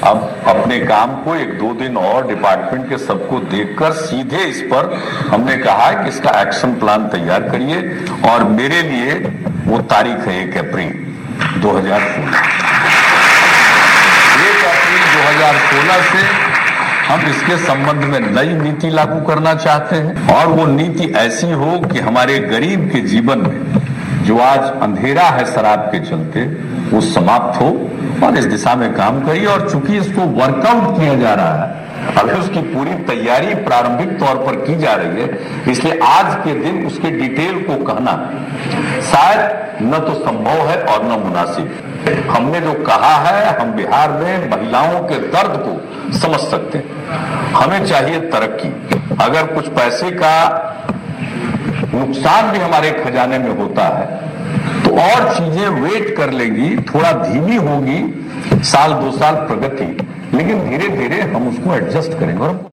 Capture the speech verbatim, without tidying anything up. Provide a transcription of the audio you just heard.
अब अपने काम को एक दो दिन और डिपार्टमेंट के सबको देखकर सीधे इस पर हमने कहा है कि इसका एक्शन प्लान तैयार करिए और मेरे लिए वो तारीख है एक अप्रैल दो हजार सोलह। एक अप्रैल दो हजार सोलह से हम इसके संबंध में नई नीति लागू करना चाहते हैं और वो नीति ऐसी हो कि हमारे गरीब के जीवन में जो आज अंधेरा है शराब के चलते वो समाप्त हो और इस दिशा में काम करिए। और चूंकि इसको वर्कआउट किया जा रहा है, अभी उसकी पूरी तैयारी प्रारंभिक तौर पर की जा रही है, इसलिए आज के दिन उसके डिटेल को कहना शायद न तो संभव है और न मुनासिब। हमने जो कहा है, हम बिहार में महिलाओं के दर्द को समझ सकते हैं। हमें चाहिए तरक्की। अगर कुछ पैसे का नुकसान भी हमारे खजाने में होता है तो और चीजें वेट कर लेंगी, थोड़ा धीमी होगी, साल दो साल प्रगति, लेकिन धीरे धीरे हम उसको एडजस्ट करेंगे।